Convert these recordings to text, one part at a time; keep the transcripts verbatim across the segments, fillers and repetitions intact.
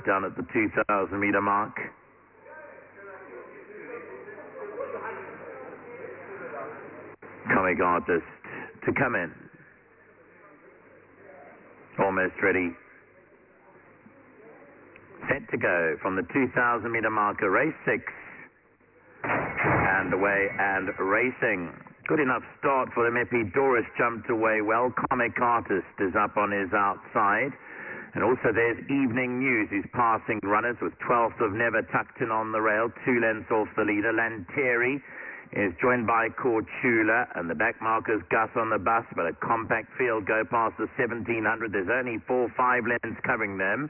down at the two thousand meter mark. Comic Artist to come in. Almost ready. Set to go from the two thousand meter marker, race six. And away and racing. Good enough start for them. Epidaurus jumped away well. Comic Artist is up on his outside. And also there's Evening News, who's passing runners with twelfth of Never tucked in on the rail, two lengths off the leader. Lanteri is joined by Corchula, and the back markers Gus on the bus, but a compact field go past the seventeen hundred. There's only four, five lengths covering them,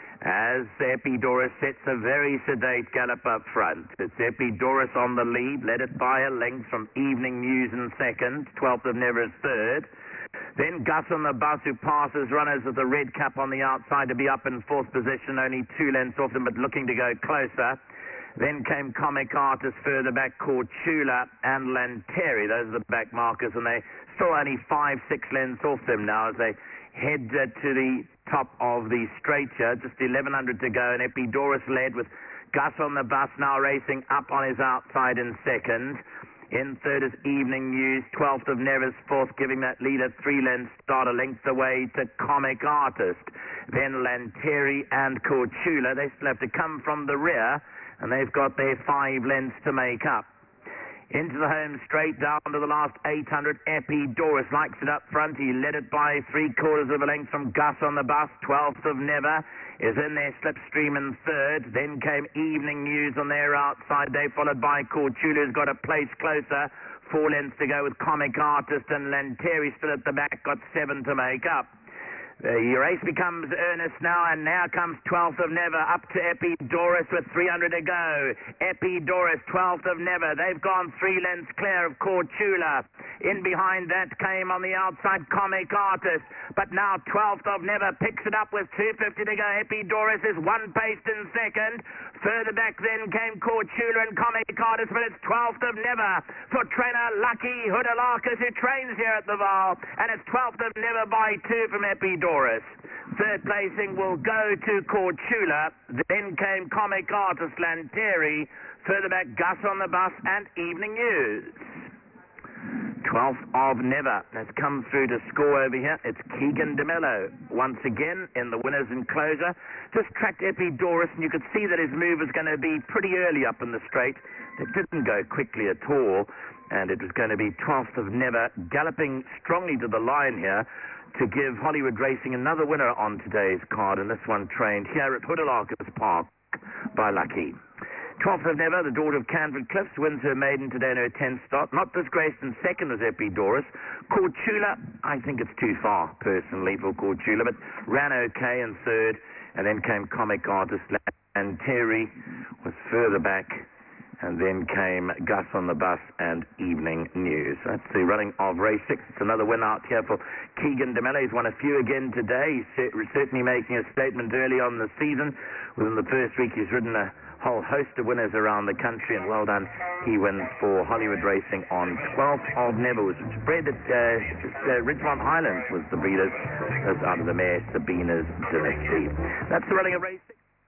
as Epidaurus sets a very sedate gallop up front. It's Epidaurus on the lead, led it by a length from Evening News in second, twelfth of Never is third. Then Gus on the bus, who passes runners with the red cap on the outside to be up in fourth position, only two lengths off them, but looking to go closer. Then came Comic Artist further back, Corchula and Lanteri. Those are the back markers, and they still only five, six lengths off them now as they head uh, to the top of the straight here. Just eleven hundred to go, and Epidaurus led with Gus on the bus now racing up on his outside in second. In third is Evening News, twelfth of Never's fourth, giving that leader three lengths start, a length away to Comic Artist. Then Lanteri and Corchula, they still have to come from the rear, and they've got their five lengths to make up. Into the home straight, down to the last eight hundred. Epidaurus likes it up front. He led it by three quarters of a length from Gus on the bus. twelfth of Never is in their slipstream in third. Then came Evening News on their outside. They followed by Corchula, who's got a place closer. Four lengths to go with Comic Artist, and Lanteri still at the back, got seven to make up. The race becomes earnest now, and now comes twelfth of Never up to Epidaurus with three hundred to go. Epidaurus, twelfth of Never. They've gone three lengths clear of Corchula. In behind that came on the outside Comic Artist. But now twelfth of Never picks it up with two fifty to go. Epidaurus is one paced in second. Further back then came Corchula and Comic Artist, but it's twelfth of Never for trainer Lucky Hoodalakis, who trains here at the Vaal. And it's twelfth of Never by two from Epidaurus. Third placing will go to Corchula. Then came Comic Artist, Lanteri. Further back, Gus on the bus and Evening News. twelfth of Never has come through to score over here. It's Keegan DeMello once again in the winner's enclosure. Just tracked Epidaurus, and you could see that his move was going to be pretty early up in the straight. It didn't go quickly at all, and it was going to be twelfth of Never galloping strongly to the line here to give Hollywood Racing another winner on today's card, and this one trained here at Hoodalakis Park by Lucky. twelfth of Never, the daughter of Canford Cliffs, wins her maiden today in her tenth start. Not disgraced in second was Epidaurus. Corchula, I think it's too far, personally, for Corchula, but ran okay in third, and then came Comic Artist. Lanteri was further back, and then came Gus on the bus and Evening News. That's the running of race six. It's another win out here for Keegan DeMello. He's won a few again today. He's certainly making a statement early on the season. Within the first week, he's ridden a whole host of winners around the country, and well done. He wins for Hollywood Racing on twelfth of Never, which was bred at uh, uh, Ridgemont Highlands, was the breeders. That's out of the mare Sabina's Dynasty. That's the running of race six.